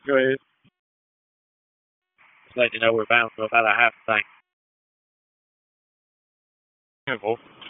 Go ahead. Just letting you know we're bound for about a half tank. Yeah, Wolf.